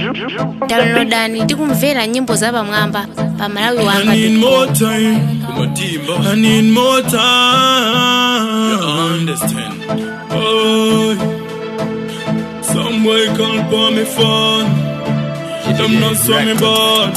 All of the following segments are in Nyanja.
Downloadani tikumvera nyimbo za pamwamba pa Malawi wanga. I need more time. I need more time. You understand? Oh, some boy can't call me phone. Them not saw me bad.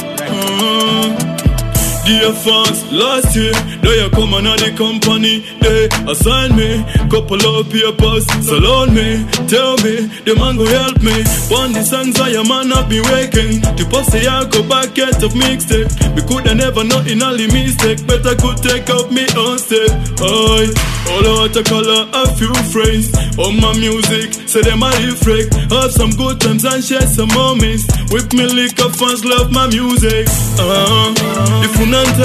Dear fans, last year, they are coming at the company. They assign me couple of papers, salon me, tell me, the man go help me. One the songs I am man have been waking. The posse I go back get of mixtape. We could have never know in all the mistake, but I could take up me own step. Oi, all out of color, a few friends on my music, say them I reflect. Have some good times and share some moments. With me liquor fans love my music. If you I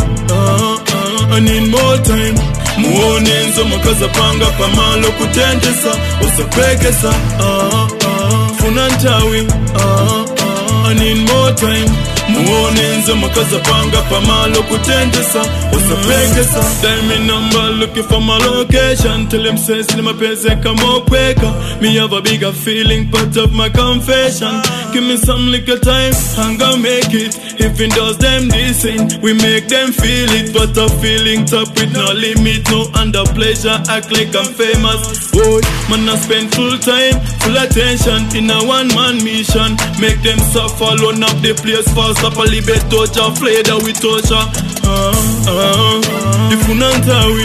need more time. Muone nzo makaza panga pamalo kutendesa usapekesa. Funantawi. I need more time. Muone nzo makaza panga pamalo kutendesa usapekesa. Dial me number looking for my location. Tell him say slim pese kama kweka. Me have a bigger feeling part of my confession. Give me some little time, I'm gonna make it. If it does them this thing, we make them feel it. But a feeling top with no limit, no under pleasure, act like I'm famous. Boy, man I spend full time, full attention in a one-man mission. Make them suffer, loan up the place fast. Up a libet torture, flay that we torture. If you not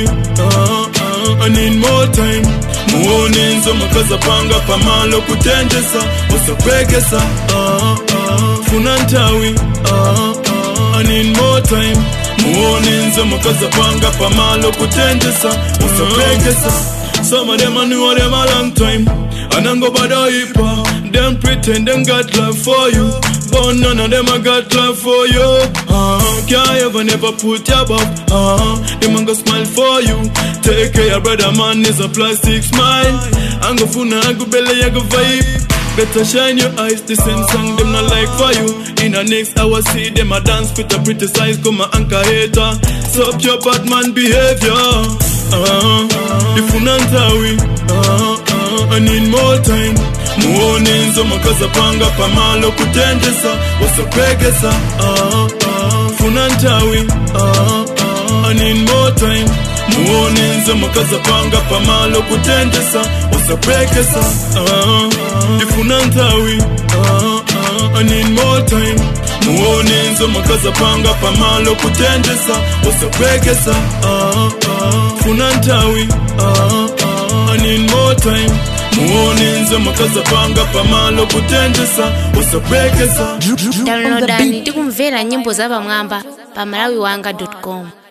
I need more time. Muone nzo makaza panga pamalo kutendesa usapekesa. Funantawi. I need more time. Muone nzo makaza panga pamalo kutendesa usapekesa. Some of them I knew them a long time, and I'm go bada hipa. Them pretend them got love for you, but none of them I got love for you. Can't ever never put your back. Them I go smile for you. Take care, brother man is a plastic smile. I'm go funa, I go belly, I go vibe. Better shine your eyes, the same song them not like for you. In the next hour see them a dance with a pretty size, come a anchor hater. Stop your bad man behavior. If you not I need more time. Muone nzo makaza panga pamalo kutendesa usapekesa. Funantawi. I need more time. Muone nzo makaza panga pamalo kutendesa usapekesa. If you not I need more time. Muone nzo makaza panga pamalo kutendesa usapekesa. Funantawi. I need more time. Muone nzo makaza panga pamalo kutendesa usapekesa. Downloadani tikumvera nyimbo za pamwamba pa malawiwanga.com.